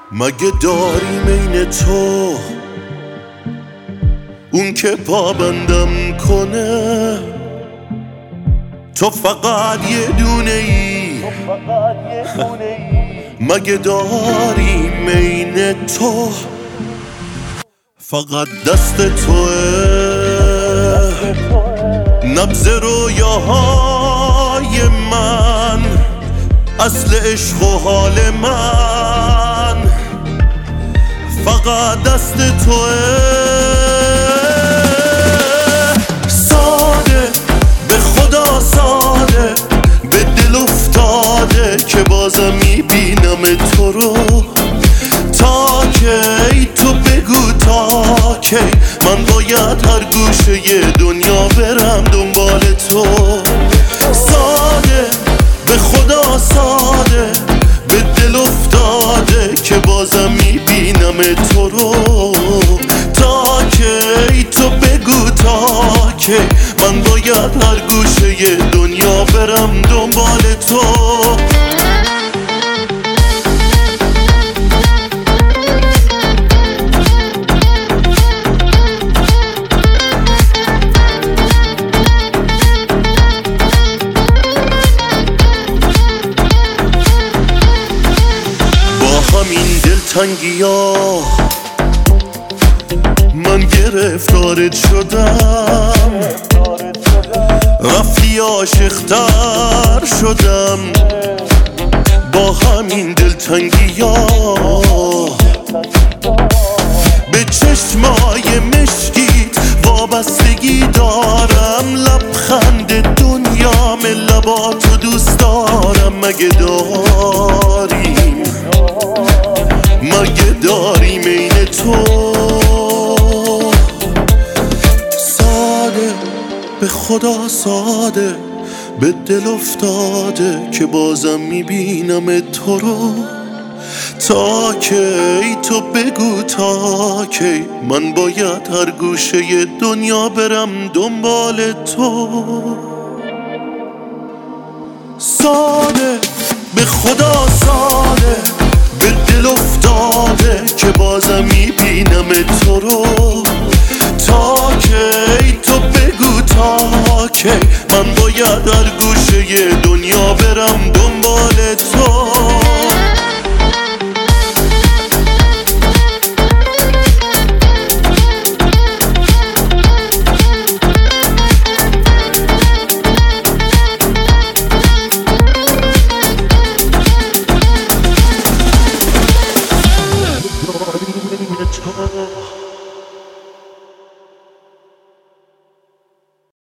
مگه داری بین تو اون که پابندم کنه؟ تو فقط یه دونه ای، مگه داری بین تو فقط دست توه؟ نبض رویاهای من، اصل عشق و حال من فقط دست توه. ساده به خدا ساده، به دل افتاده که بازم میبینم تو رو. تا کی تو بگو تا کی من باید هر گوشه دنیا برم دنبال تو. ساده به خدا ساده، به دل افتاده که بازم میبینم تو رو. تا کی تو بگو تا کی من باید هر گوشه دنیا برم دنبال تو. همین دلتنگیا من گرفتارت شدم، رفتی عاشق‌تر شدم. با همین دلتنگیا به چشمای مشکیت وابستگی دارم. لبخند دنیام لباتو دوست دارم. مگه داریم این تو؟ ساده به خدا ساده، به دل افتاده که بازم میبینم تو رو. تا کی تو بگو تا کی من باید هر گوشه دنیا برم دنبال تو. ساده به خدا ساده، به دل افتاده که بازم میبینم تو رو. تا کی تو بگو تا کی من باید هر گوشه دنیا برم دنبال تو. Oh